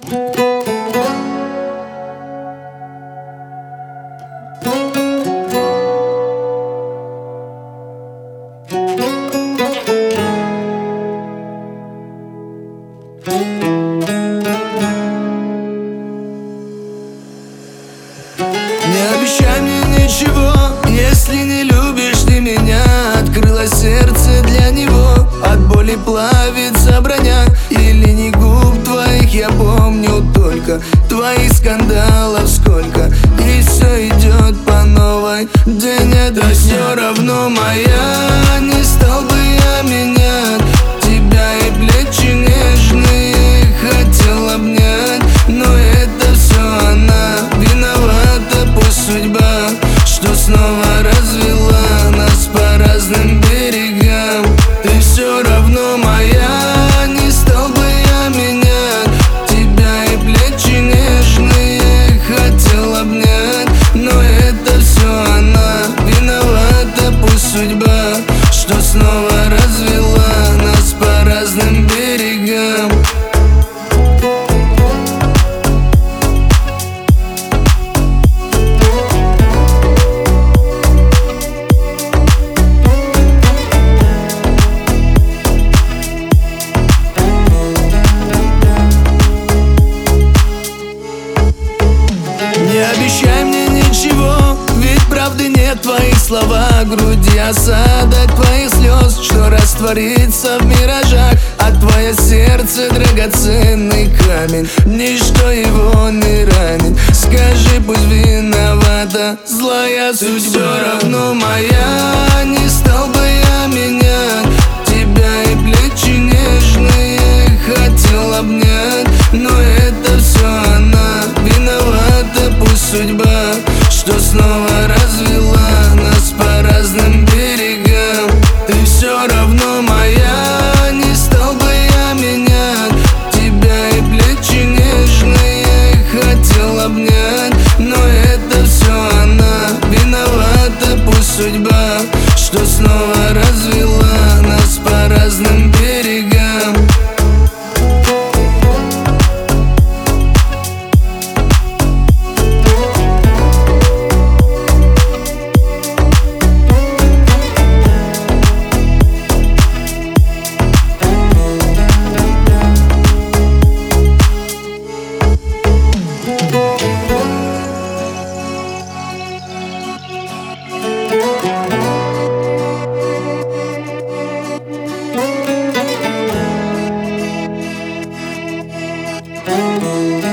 Не обещай мне ничего, если не любишь ты меня. Открылось сердце для него, от боли плавится броня. Или не губ твоих, я помню только твоих скандалов сколько. И все идет по новой, день это все равно моя. Не стал бы я менять тебя, и плечи нежные хотел обнять. Но это все она виновата, пусть судьба, что снова развела нас по разным берегам. Ты все равно моя, не стал бы я менять тебя, и плечи нежные хотел обнять. Но это все она виновата, пусть судьба, что снова развела нас по разным берегам. Не обещай мне ничего, ведь правды нет в твоих словах. Груди осадок твоих слез, что растворится в миражах. А твое сердце драгоценный камень, ничто его не ранит. Скажи, пусть виновата злая судьба. Ты все равно моя, не стал бы я менять тебя, и плечи нежные хотел обнять. Но это все она виновата, пусть судьба, что снова развела нас по разным берегам. Ты все равно моя, не стал бы я менять тебя, и плечи нежные хотел обнять. Но это все она виновата, пусть судьба, что снова развела нас по разным берегам. Thank